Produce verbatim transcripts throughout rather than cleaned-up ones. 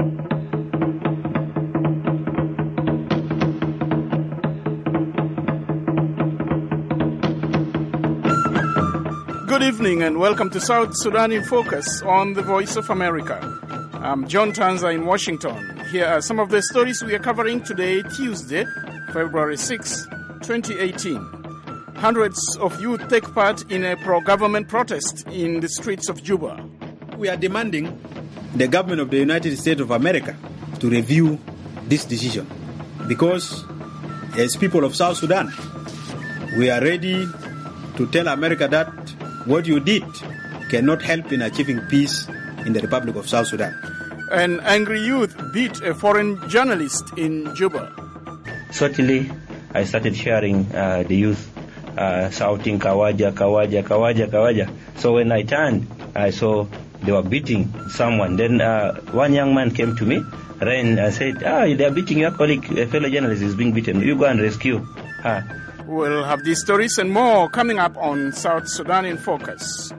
Good evening and welcome to South Sudan in Focus on the Voice of America. I'm John Tanza in Washington. Here are some of the stories we are covering today, Tuesday, February sixth, twenty eighteen. Hundreds of youth take part in a pro-government protest in the streets of Juba. We are demanding the government of the United States of America to review this decision because as people of South Sudan, we are ready to tell America that what you did cannot help in achieving peace in the Republic of South Sudan. An angry youth beat a foreign journalist in Juba. Certainly, I started hearing uh, the youth uh, shouting, Kawaja, Kawaja, Kawaja, Kawaja. So when I turned, I saw they were beating someone. Then uh, one young man came to me, ran and said, ah, they are beating your colleague, a fellow journalist is being beaten. You go and rescue her. We'll have these stories and more coming up on South Sudan in Focus.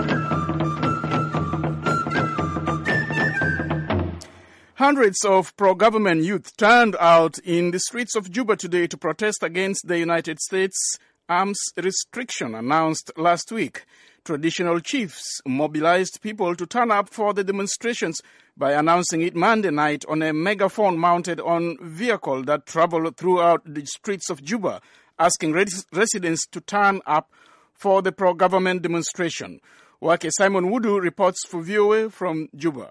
Hundreds of pro-government youth turned out in the streets of Juba today to protest against the United States arms restriction announced last week. Traditional chiefs mobilized people to turn up for the demonstrations by announcing it Monday night on a megaphone mounted on a vehicle that traveled throughout the streets of Juba, asking res- residents to turn up for the pro-government demonstration. Wake Simon Wudu reports for V O A from Juba.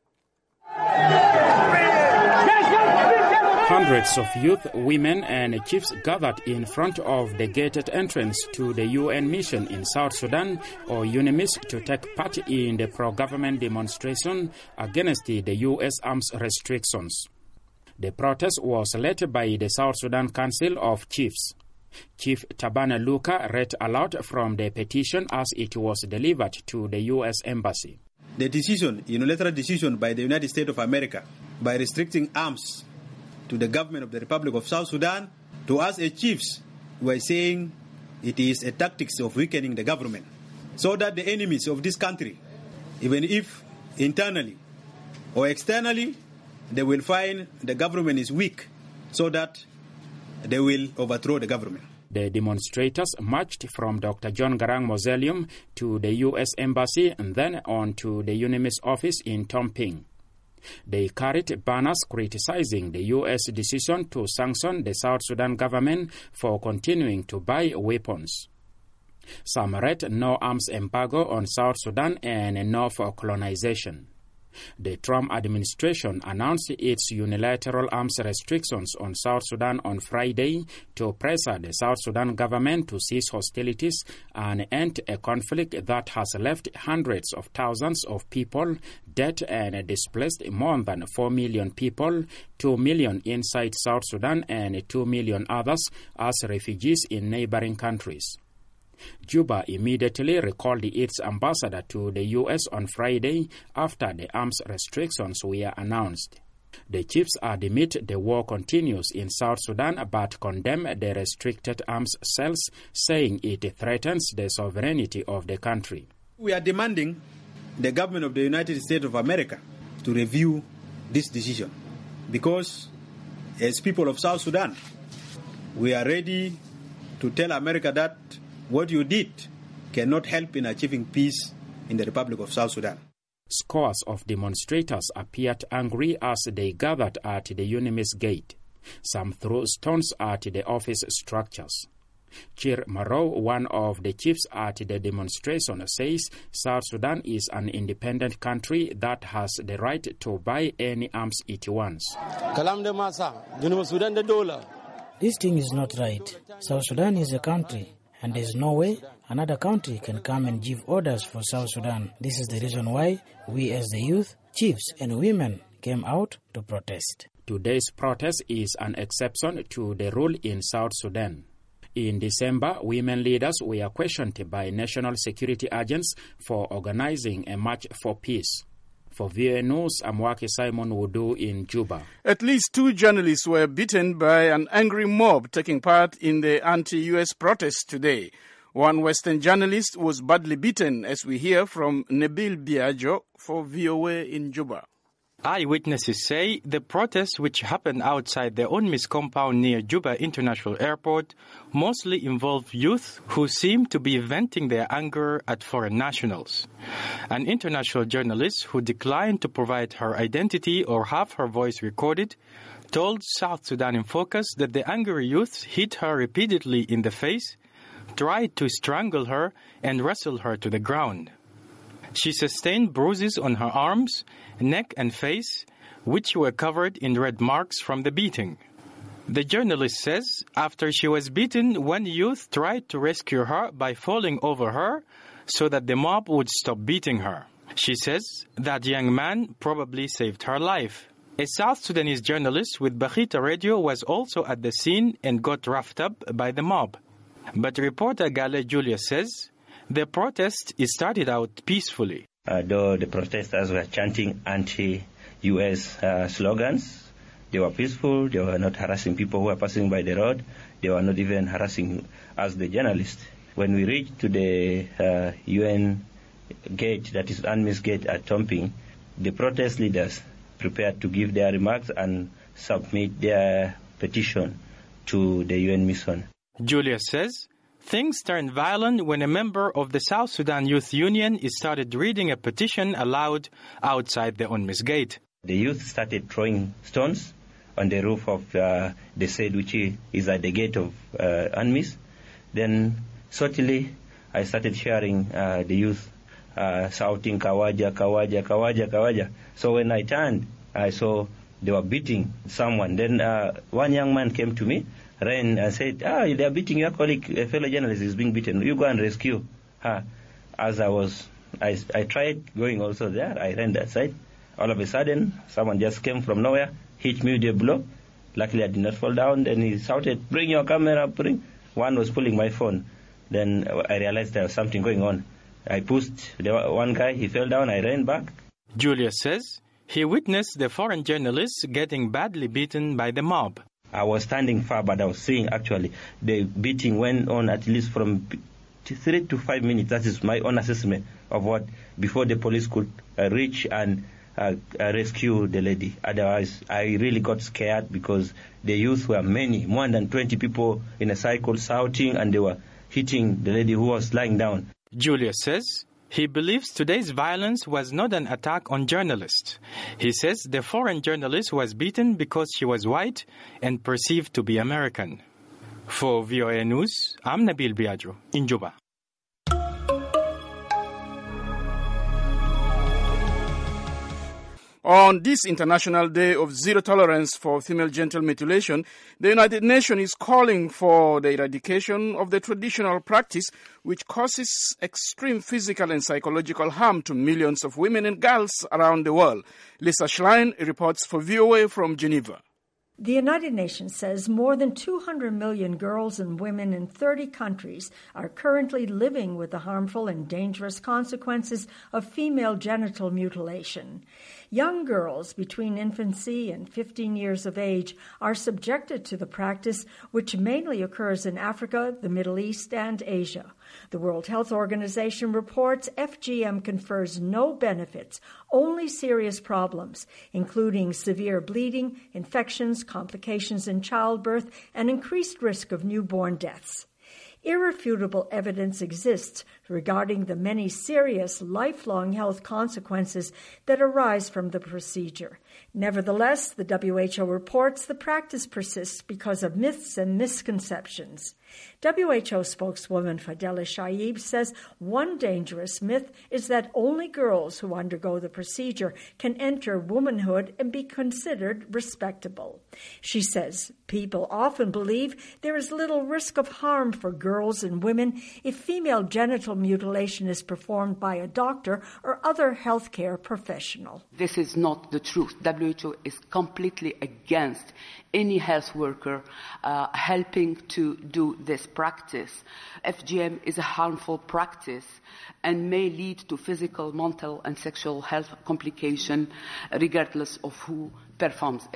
Hundreds of youth, women and chiefs gathered in front of the gated entrance to the U N mission in South Sudan, or UNMISS, to take part in the pro-government demonstration against the U S arms restrictions. The protest was led by the South Sudan Council of Chiefs. Chief Tabana Luka read aloud from the petition as it was delivered to the U S Embassy. The decision, unilateral decision by the United States of America, by restricting arms to the government of the Republic of South Sudan, to us as chiefs, we are saying it is a tactics of weakening the government, so that the enemies of this country, even if internally or externally, they will find the government is weak, so that they will overthrow the government. The demonstrators marched from Doctor John Garang Mausoleum to the U S Embassy and then on to the UNMISS office in Tomping. They carried banners criticizing the U S decision to sanction the South Sudan government for continuing to buy weapons. Some read no arms embargo on South Sudan and no for colonization. The Trump administration announced its unilateral arms restrictions on South Sudan on Friday to pressure the South Sudan government to cease hostilities and end a conflict that has left hundreds of thousands of people dead and displaced more than four million people, two million inside South Sudan and two million others as refugees in neighboring countries. Juba immediately recalled its ambassador to the U S on Friday after the arms restrictions were announced. The chiefs admit the war continues in South Sudan but condemn the restricted arms sales, saying it threatens the sovereignty of the country. We are demanding the government of the United States of America to review this decision because as people of South Sudan, we are ready to tell America that what you did cannot help in achieving peace in the Republic of South Sudan. Scores of demonstrators appeared angry as they gathered at the UNMISS gate. Some threw stones at the office structures. Kir Marou, one of the chiefs at the demonstration, says South Sudan is an independent country that has the right to buy any arms it wants. This thing is not right. South Sudan is a country, and there is no way another country can come and give orders for South Sudan. This is the reason why we as the youth, chiefs and women came out to protest. Today's protest is an exception to the rule in South Sudan. In December, women leaders were questioned by national security agents for organizing a march for peace. For V O A News, I'm Wake Simon Wudu in Juba. At least two journalists were beaten by an angry mob taking part in the anti-U S protests today. One Western journalist was badly beaten, as we hear from Nabil Biagio for V O A in Juba. Eyewitnesses say the protest, which happened outside the UNMISS compound near Juba International Airport, mostly involved youth who seemed to be venting their anger at foreign nationals. An international journalist who declined to provide her identity or have her voice recorded told South Sudan in Focus that the angry youth hit her repeatedly in the face, tried to strangle her, and wrestled her to the ground. She sustained bruises on her arms, neck and face, which were covered in red marks from the beating. The journalist says after she was beaten, one youth tried to rescue her by falling over her so that the mob would stop beating her. She says that young man probably saved her life. A South Sudanese journalist with Bakhita Radio was also at the scene and got roughed up by the mob. But reporter Gale Julia says the protest started out peacefully. Uh, though the protesters were chanting anti-U S uh, slogans, they were peaceful, they were not harassing people who were passing by the road, they were not even harassing us, the journalists. When we reached to the uh, U N gate, that is UNMISS gate at Tomping, the protest leaders prepared to give their remarks and submit their petition to the U N mission. Julia says things turned violent when a member of the South Sudan Youth Union started reading a petition aloud outside the UNMISS gate. The youth started throwing stones on the roof of uh, the shed, which is at the gate of uh, UNMISS. Then, subtly, I started hearing uh, the youth uh, shouting, Kawaja, Kawaja, Kawaja, Kawaja. So when I turned, I saw they were beating someone. Then uh, one young man came to me, ran and said, ah, they are beating your colleague, a fellow journalist is being beaten. You go and rescue her. As I was, I, I tried going also there. I ran that side. All of a sudden, someone just came from nowhere, hit me with a blow. Luckily, I did not fall down. Then he shouted, bring your camera, bring. One was pulling my phone. Then I realized there was something going on. I pushed the one guy, he fell down, I ran back. Julius says he witnessed the foreign journalists getting badly beaten by the mob. I was standing far, but I was seeing actually the beating went on at least from three to five minutes. That is my own assessment of what, before the police could uh, reach and uh, uh, rescue the lady. Otherwise, I really got scared because the youth were many, more than twenty people in a cycle shouting, and they were hitting the lady who was lying down. Julius says he believes today's violence was not an attack on journalists. He says the foreign journalist was beaten because she was white and perceived to be American. For V O A News, I'm Nabil Biagio in Juba. On this International Day of Zero Tolerance for Female Genital Mutilation, the United Nations is calling for the eradication of the traditional practice which causes extreme physical and psychological harm to millions of women and girls around the world. Lisa Schlein reports for V O A from Geneva. The United Nations says more than two hundred million girls and women in thirty countries are currently living with the harmful and dangerous consequences of female genital mutilation. Young girls between infancy and fifteen years of age are subjected to the practice, which mainly occurs in Africa, the Middle East, and Asia. The World Health Organization reports F G M confers no benefits, only serious problems, including severe bleeding, infections, complications in childbirth, and increased risk of newborn deaths. Irrefutable evidence exists regarding the many serious lifelong health consequences that arise from the procedure. Nevertheless, the W H O reports the practice persists because of myths and misconceptions. W H O spokeswoman Fadela Shaib says one dangerous myth is that only girls who undergo the procedure can enter womanhood and be considered respectable. She says people often believe there is little risk of harm for girls and women if female genital mutilation is performed by a doctor or other healthcare professional. This is not the truth. W H O is completely against any health worker uh, helping to do this practice. F G M is a harmful practice and may lead to physical, mental, and sexual health complications regardless of who performs it.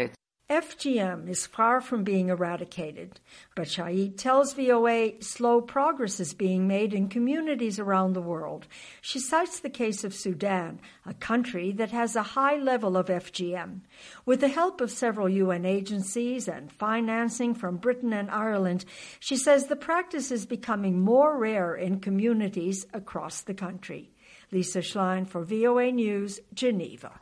F G M is far from being eradicated, but Shaid tells V O A slow progress is being made in communities around the world. She cites the case of Sudan, a country that has a high level of F G M. With the help of several U N agencies and financing from Britain and Ireland, she says the practice is becoming more rare in communities across the country. Lisa Schlein for V O A News, Geneva.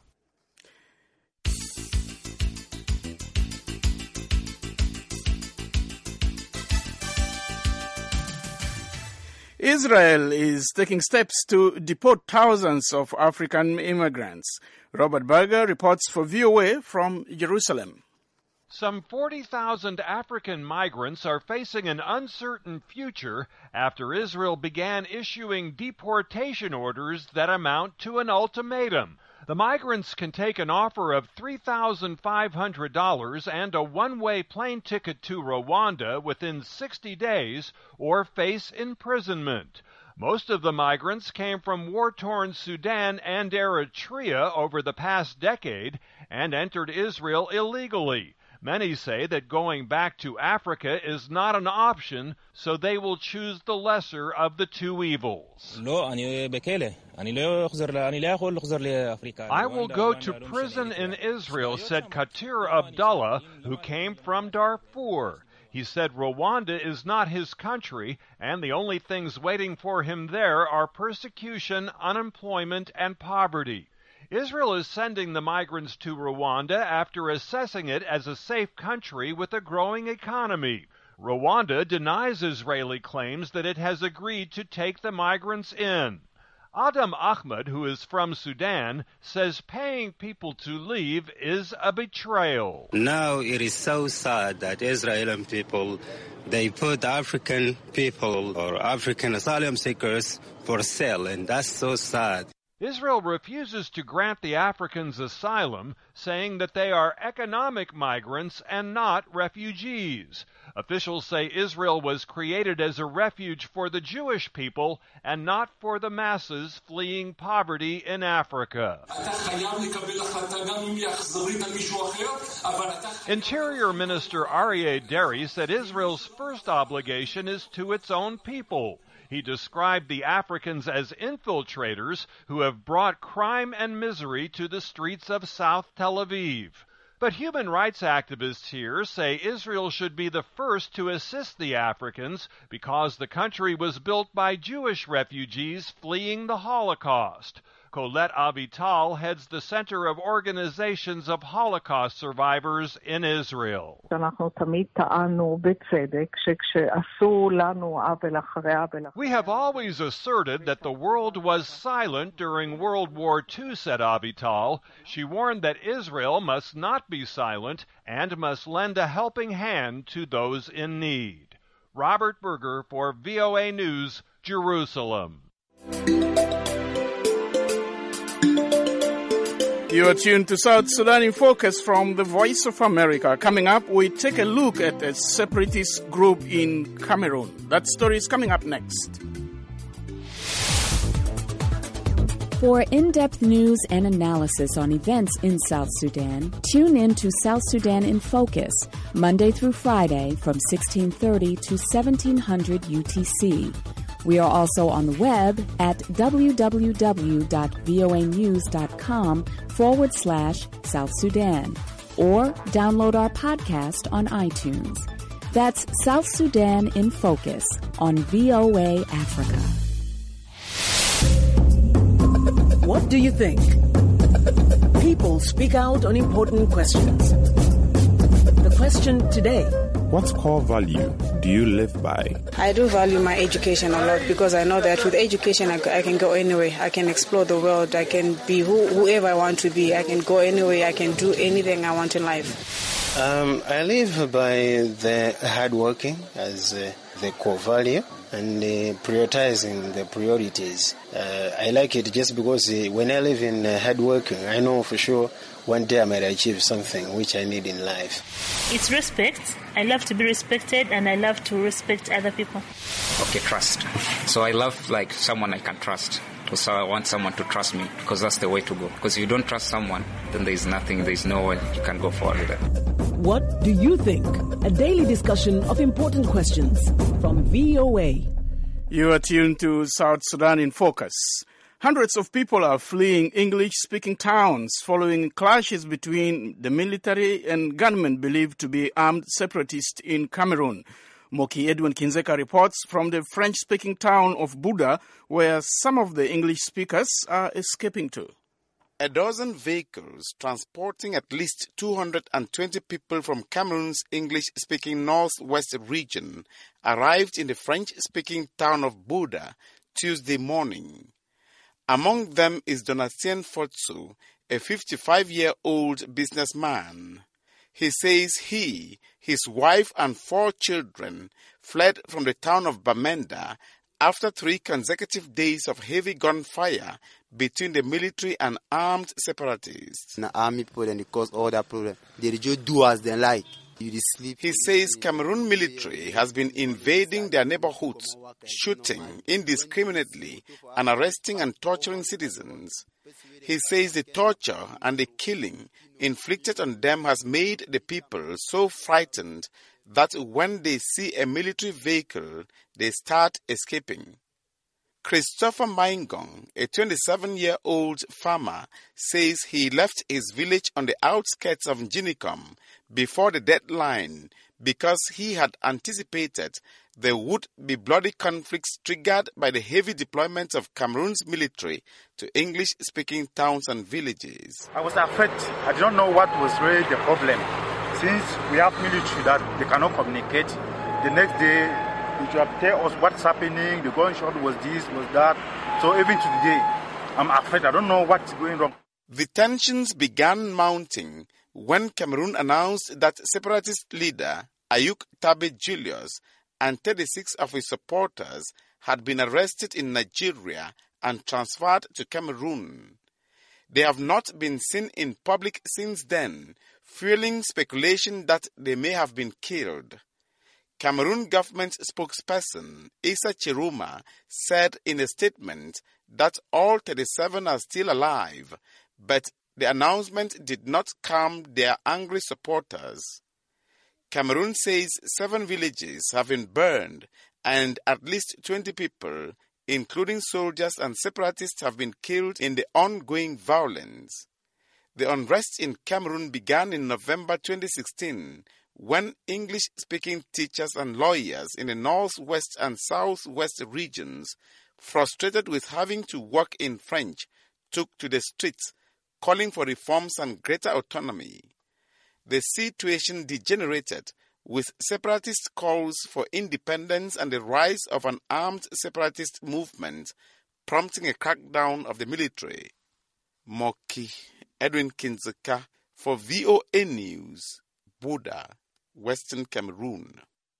Israel is taking steps to deport thousands of African immigrants. Robert Berger reports for V O A from Jerusalem. Some forty thousand African migrants are facing an uncertain future after Israel began issuing deportation orders that amount to an ultimatum. The migrants can take an offer of three thousand five hundred dollars and a one-way plane ticket to Rwanda within sixty days or face imprisonment. Most of the migrants came from war-torn Sudan and Eritrea over the past decade and entered Israel illegally. Many say that going back to Africa is not an option, so they will choose the lesser of the two evils. I will go to prison in Israel, said Katir Abdullah, who came from Darfur. He said Rwanda is not his country, and the only things waiting for him there are persecution, unemployment, and poverty. Israel is sending the migrants to Rwanda after assessing it as a safe country with a growing economy. Rwanda denies Israeli claims that it has agreed to take the migrants in. Adam Ahmed, who is from Sudan, says paying people to leave is a betrayal. Now it is so sad that Israeli people, they put African people or African asylum seekers for sale, and that's so sad. Israel refuses to grant the Africans asylum, saying that they are economic migrants and not refugees. Officials say Israel was created as a refuge for the Jewish people and not for the masses fleeing poverty in Africa. Interior Minister Aryeh Deri said Israel's first obligation is to its own people. He described the Africans as infiltrators who have brought crime and misery to the streets of South Tel Aviv. But human rights activists here say Israel should be the first to assist the Africans because the country was built by Jewish refugees fleeing the Holocaust. Colette Avital heads the Center of Organizations of Holocaust Survivors in Israel. We have always asserted that the world was silent during World War Two, said Avital. She warned that Israel must not be silent and must lend a helping hand to those in need. Robert Berger for V O A News, Jerusalem. You are tuned to South Sudan in Focus from the Voice of America. Coming up, we take a look at a separatist group in Cameroon. That story is coming up next. For in-depth news and analysis on events in South Sudan, tune in to South Sudan in Focus, Monday through Friday from sixteen thirty to seventeen hundred U T C. We are also on the web at www.voanews.com forward slash South Sudan or download our podcast on iTunes. That's South Sudan in Focus on V O A Africa. What do you think? People speak out on important questions. The question today: what core value do you live by? I do value my education a lot because I know that with education I, I can go anywhere. I can explore the world. I can be who, whoever I want to be. I can go anywhere. I can do anything I want in life. Um, I live by the hard working as uh, the core value and uh, prioritizing the priorities. Uh, I like it just because uh, when I live in uh, hard working, I know for sure one day I might achieve something which I need in life. It's respect. I love to be respected and I love to respect other people. Okay, trust. So I love like someone I can trust. So I want someone to trust me, because that's the way to go. Because if you don't trust someone, then there's nothing, there's no way you can go forward with it. What do you think? A daily discussion of important questions from V O A. You are tuned to South Sudan in Focus. Hundreds of people are fleeing English-speaking towns following clashes between the military and gunmen believed to be armed separatists in Cameroon. Moki Edwin Kinzeka reports from the French-speaking town of Buda, where some of the English speakers are escaping to. A dozen vehicles transporting at least two hundred twenty people from Cameroon's English-speaking northwest region arrived in the French-speaking town of Buda Tuesday morning. Among them is Donatien Fotsu, a fifty-five-year-old businessman. He says he, his wife and four children fled from the town of Bamenda after three consecutive days of heavy gunfire between the military and armed separatists. The army people and cause all that problem. They just do as they like. He says Cameroon military has been invading their neighborhoods, shooting indiscriminately and arresting and torturing citizens. He says the torture and the killing inflicted on them has made the people so frightened that when they see a military vehicle, they start escaping. Christopher Maingong, a twenty-seven-year-old farmer, says he left his village on the outskirts of Njinikom before the deadline because he had anticipated there would be bloody conflicts triggered by the heavy deployment of Cameroon's military to English-speaking towns and villages. I was afraid. I did not know what was really the problem. Since we have military that they cannot communicate, the next day they should have tell us what's happening, the gunshot was this, was that. So even today, I'm afraid. I don't know what's going wrong. The tensions began mounting when Cameroon announced that separatist leader Ayuk Tabe Julius and thirty-six of his supporters had been arrested in Nigeria and transferred to Cameroon. They have not been seen in public since then, fueling speculation that they may have been killed. Cameroon government spokesperson Issa Chiruma said in a statement that all thirty-seven are still alive, but the announcement did not calm their angry supporters. Cameroon says seven villages have been burned and at least twenty people, including soldiers and separatists, have been killed in the ongoing violence. The unrest in Cameroon began in November twenty sixteen when English-speaking teachers and lawyers in the northwest and southwest regions, frustrated with having to work in French, took to the streets, calling for reforms and greater autonomy. The situation degenerated with separatist calls for independence and the rise of an armed separatist movement, prompting a crackdown of the military. Moki Edwin Kinzeka for V O A News, Buda, Western Cameroon.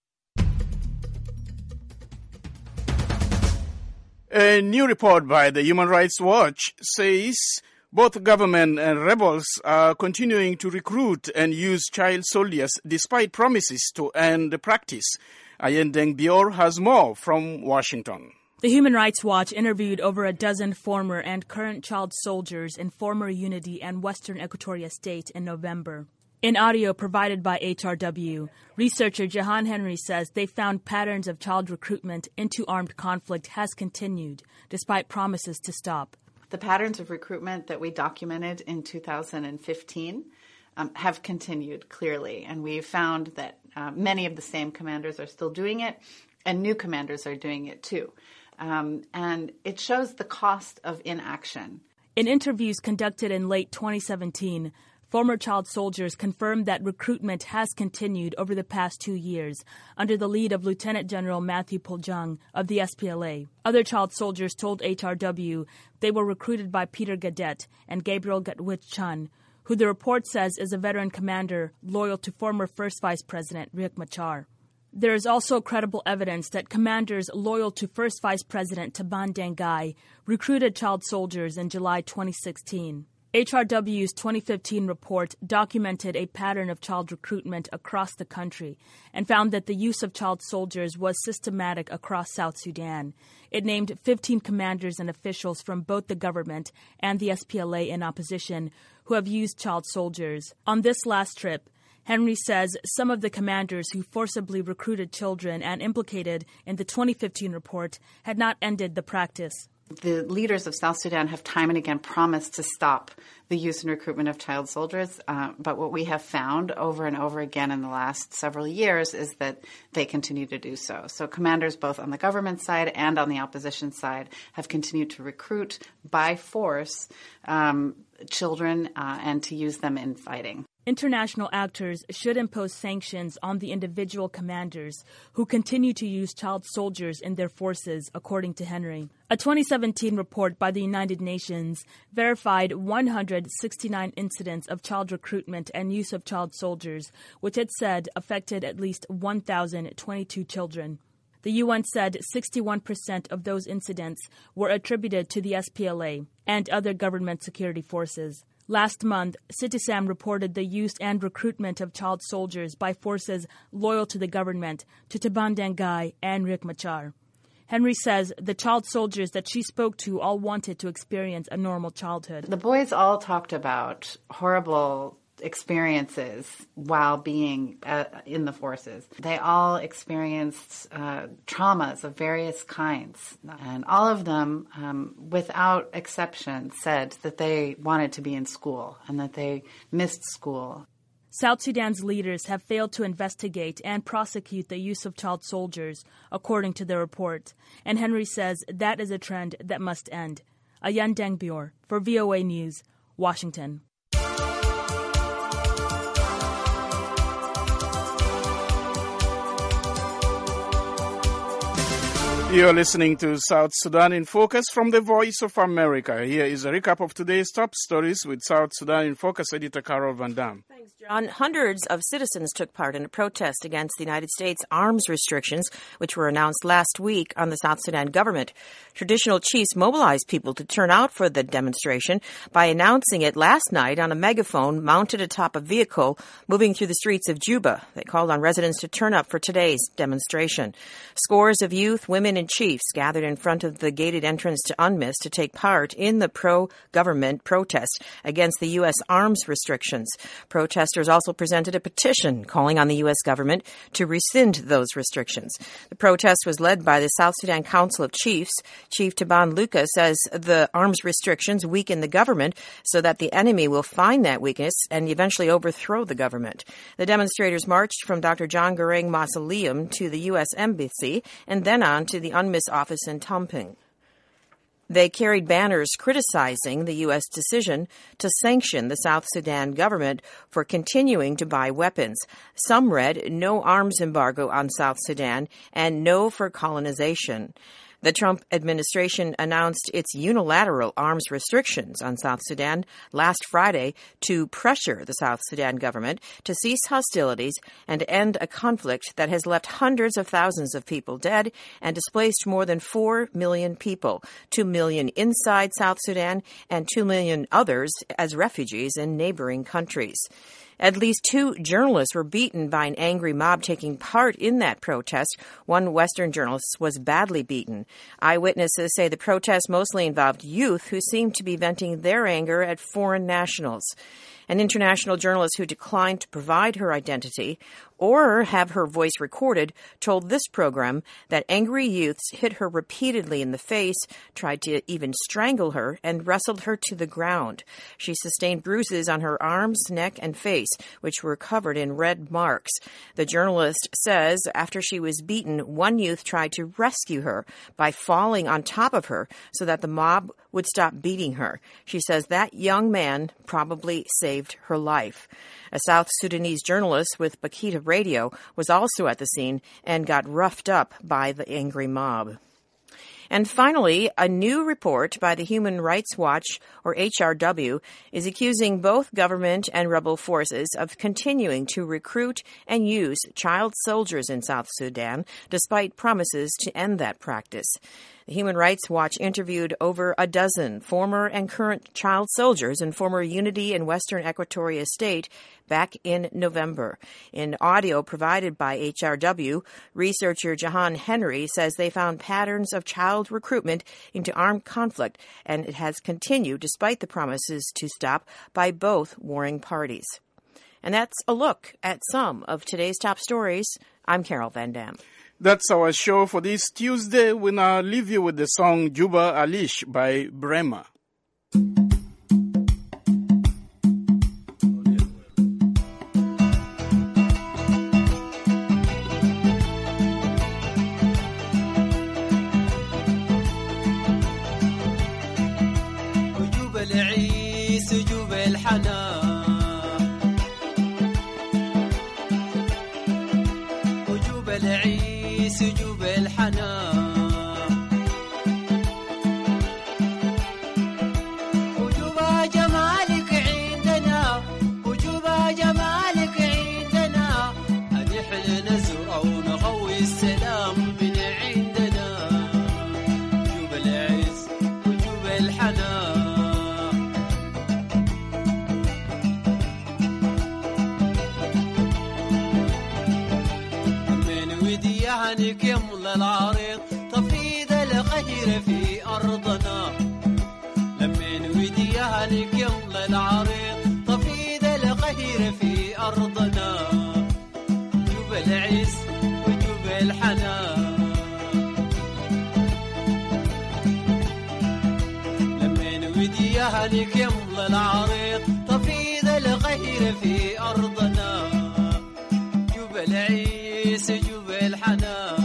A new report by the Human Rights Watch says both government and rebels are continuing to recruit and use child soldiers despite promises to end the practice. Ayendeng Bior has more from Washington. The Human Rights Watch interviewed over a dozen former and current child soldiers in former Unity and Western Equatoria State in November. In audio provided by H R W, researcher Jahan Henry says they found patterns of child recruitment into armed conflict has continued, despite promises to stop. The patterns of recruitment that we documented in two thousand fifteen um, have continued clearly, and we've found that uh, many of the same commanders are still doing it, and new commanders are doing it too. Um, and it shows the cost of inaction. In interviews conducted in late twenty seventeen, former child soldiers confirmed that recruitment has continued over the past two years under the lead of Lieutenant General Matthew Poljang of the S P L A. Other child soldiers told H R W they were recruited by Peter Gadet and Gabriel Gatwich-Chan, who the report says is a veteran commander loyal to former First Vice President Riek Machar. There is also credible evidence that commanders loyal to First Vice President Taban Dengai recruited child soldiers in July twenty sixteen. H R W's twenty fifteen report documented a pattern of child recruitment across the country and found that the use of child soldiers was systematic across South Sudan. It named fifteen commanders and officials from both the government and the S P L A in opposition who have used child soldiers. On this last trip, Henry says some of the commanders who forcibly recruited children and implicated in the twenty fifteen report had not ended the practice. The leaders of South Sudan have time and again promised to stop the use and recruitment of child soldiers, uh, but what we have found over and over again in the last several years is that they continue to do so. So commanders both on the government side and on the opposition side have continued to recruit by force um, children uh, and to use them in fighting. International actors should impose sanctions on the individual commanders who continue to use child soldiers in their forces, according to Henry. A twenty seventeen report by the United Nations verified one hundred sixty-nine incidents of child recruitment and use of child soldiers, which it said affected at least one thousand twenty-two children. The U N said sixty-one percent of those incidents were attributed to the S P L A and other government security forces. Last month, Citizen reported the use and recruitment of child soldiers by forces loyal to the government, to Taban Dengai and Riek Machar. Henry says the child soldiers that she spoke to all wanted to experience a normal childhood. The boys all talked about horrible experiences while being uh, in the forces. They all experienced uh, traumas of various kinds, and all of them, um, without exception, said that they wanted to be in school and that they missed school. South Sudan's leaders have failed to investigate and prosecute the use of child soldiers, according to the report, and Henry says that is a trend that must end. Ayan Dengbior for V O A News, Washington. You're listening to South Sudan in Focus from the Voice of America. Here is a recap of today's top stories with South Sudan in Focus editor Carol Van Dam. Thanks, John. Hundreds of citizens took part in a protest against the United States arms restrictions, which were announced last week on the South Sudan government. Traditional chiefs mobilized people to turn out for the demonstration by announcing it last night on a megaphone mounted atop a vehicle moving through the streets of Juba. They called on residents to turn up for today's demonstration. Scores of youth, women, and chiefs gathered in front of the gated entrance to UNMISS to take part in the pro-government protest against the U S arms restrictions. Protesters also presented a petition calling on the U S government to rescind those restrictions. The protest was led by the South Sudan Council of Chiefs. Chief Taban Luka says the arms restrictions weaken the government so that the enemy will find that weakness and eventually overthrow the government. The demonstrators marched from Doctor John Garang Mausoleum to the U S Embassy and then on to the UNMISS office in Tomping. They carried banners criticizing the U S decision to sanction the South Sudan government for continuing to buy weapons. Some read, "No arms embargo on South Sudan," and "No for colonization." The Trump administration announced its unilateral arms restrictions on South Sudan last Friday to pressure the South Sudan government to cease hostilities and end a conflict that has left hundreds of thousands of people dead and displaced more than four million people, two million inside South Sudan and two million others as refugees in neighboring countries. At least two journalists were beaten by an angry mob taking part in that protest. One Western journalist was badly beaten. Eyewitnesses say the protest mostly involved youth who seemed to be venting their anger at foreign nationals. An international journalist who declined to provide her identity or have her voice recorded told this program that angry youths hit her repeatedly in the face, tried to even strangle her, and wrestled her to the ground. She sustained bruises on her arms, neck, and face, which were covered in red marks. The journalist says after she was beaten, one youth tried to rescue her by falling on top of her so that the mob would stop beating her. She says that young man probably saved her life. A South Sudanese journalist with Bakita Radio was also at the scene and got roughed up by the angry mob. And finally, a new report by the Human Rights Watch, or H R W, is accusing both government and rebel forces of continuing to recruit and use child soldiers in South Sudan, despite promises to end that practice. Human Rights Watch interviewed over a dozen former and current child soldiers in former Unity and Western Equatoria State back in November. In audio provided by H R W, researcher Jahan Henry says they found patterns of child recruitment into armed conflict, and it has continued despite the promises to stop by both warring parties. And that's a look at some of today's top stories. I'm Carol Van Dam. That's our show for this Tuesday. We now leave you with the song Juba Alish by Brema. سجوب الحنان وجوب جمالك عندنا وجوب جمالك عندنا نحن نزرع ونغوي السلام من عندنا وجوب العز وجوب الحنان من وديها يمل العريض تفيد الغير في أرضنا لمن وديها يمل العريض تفيد الغير في أرضنا وجوب العز وجوب الحنان لمن وديها يمل العريض تفيد الغير في أرضنا وجوب العز وجوب الحنان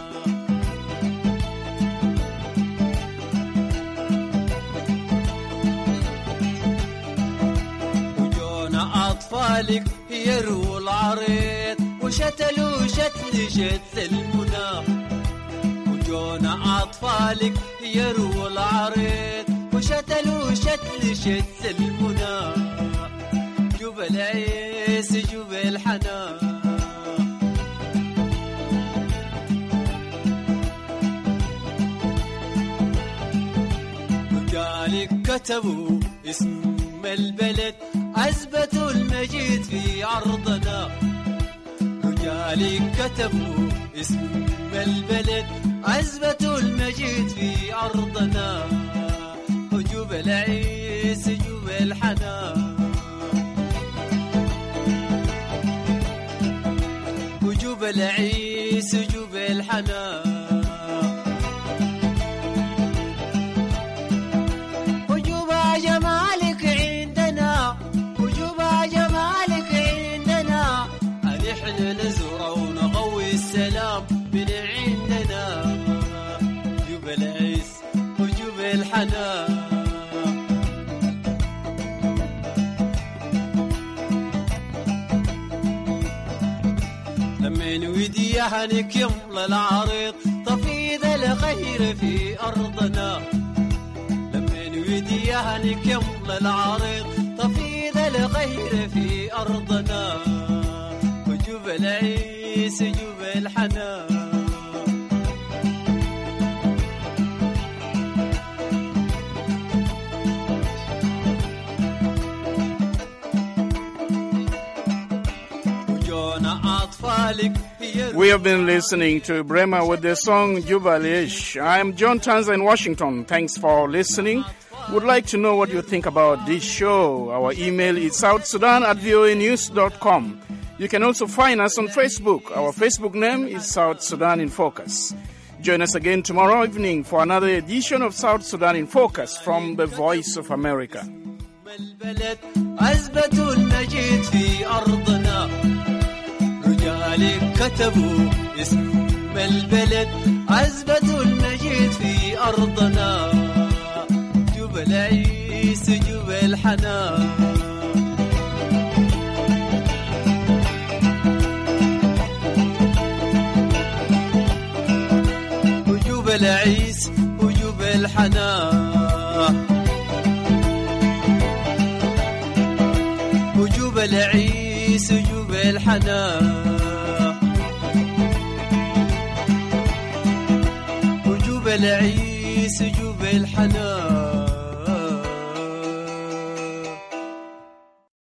أطفالك يروا العريض وشتلوا شتل شتل المنى وجونا أطفالك يروا العريض وشتلوا شتل شتل المنى جوب العيس جوب الحنان وجالك كتبوا اسم البلد أثبتوا المجيد في عرضنا رجالي كتبوا اسم البلد أثبتوا المجيد في عرضنا وجوب العيس جوب الحنان وجوب العيس جوب الحنان وجوب جمالك عندنا وجوب جمالك عندنا نحن نزرع ونغوي السلام من عندنا وجوب العز وجوب الحنان لمن وديها يمل العريض تفيد الغير في أرضنا لمن وديها يمل العريض تفيد الغير في أرضنا وجوب العيس وجوب الحنان وجونا أطفالك We have been listening to Brema with the song Juba Alish. I'm John Tanza in Washington. Thanks for listening. Would like to know what you think about this show. Our email is south sudan at voa news dot com. You can also find us on Facebook. Our Facebook name is South Sudan in Focus. Join us again tomorrow evening for another edition of South Sudan in Focus from the Voice of America. البلد أثبتوا المجيد في أرضنا رجالك كتبوا اسم البلد أثبتوا المجيد في أرضنا جوب العيس جوب الحنان وجوب العيس وجوب الحنان وجوب العيس وجوب الحنان وجوب العيس جوب الحنان